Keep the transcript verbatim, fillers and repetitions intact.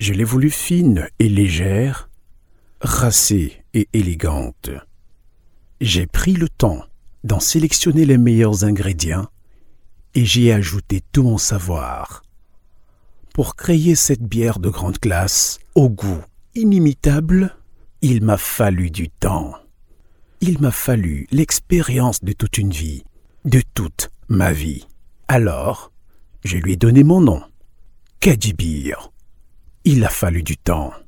Je l'ai voulue fine et légère, racée et élégante. J'ai pris le temps d'en sélectionner les meilleurs ingrédients et j'y ai ajouté tout mon savoir. Pour créer cette bière de grande classe, au goût inimitable, il m'a fallu du temps. Il m'a fallu l'expérience de toute une vie, de toute ma vie. Alors, je lui ai donné mon nom, Caddy Beer. Il a fallu du temps.